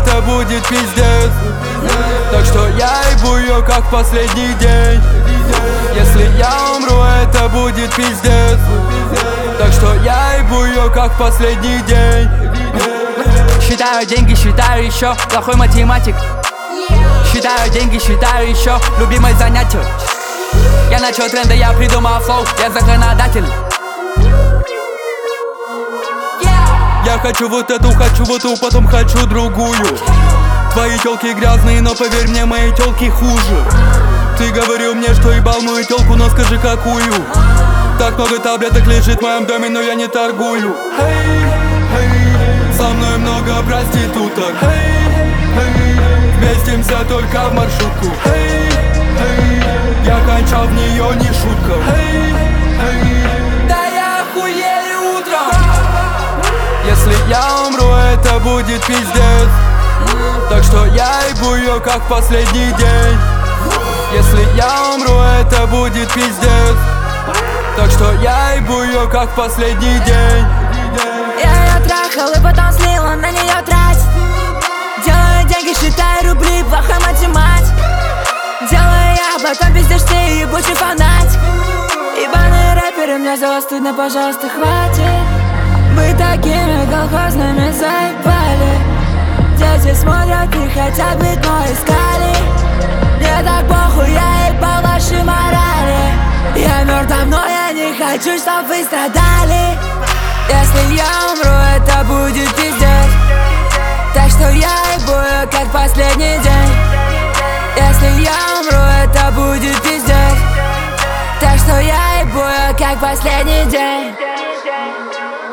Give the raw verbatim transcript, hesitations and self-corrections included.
это будет пиздец. Так что я ебу ее как последний день. Если я умру, это будет пиздец. Так что я ебу ее как последний день. Считаю деньги, считаю еще плохой математик. Считаю деньги, считаю еще любимое занятие. Я начал тренды, я придумал флоу, я законодатель. Я хочу вот эту, хочу вот ту, потом хочу другую. Твои тёлки грязные, но поверь мне, мои тёлки хуже. Ты говорил мне, что ебал мою тёлку, но скажи какую. Так много таблеток лежит в моем доме, но я не торгую. Hey, hey, со мной много проституток. Hey, hey, вместимся только в маршрутку. Hey, hey, я кончал в неё, не шутка. Hey, hey, да я охуели утром. Если я умру, это будет пиздец. Так что я ебу её как последний день. Если я умру, это будет пиздец. Так что я ебу её как последний день. Я её трахал и потом слила на неё тратить. Делаю деньги, считаю рубли, плохой математик. Делаю я, потом пиздишь ты, ебучий фанатик. Ебаные рэперы, мне за вас стыдно, пожалуйста, хватит. Мы такими колхозными заебали. Дети смотрят и хотят быть, но искали. Мне так похуй, я ебал ваши морали. Я мертв давно, я не хочу, чтоб вы страдали. Если я умру, это будет пиздец. Так что я ебу её как последний день. Если я умру, это будет пиздец. Так что я ебу её как последний день.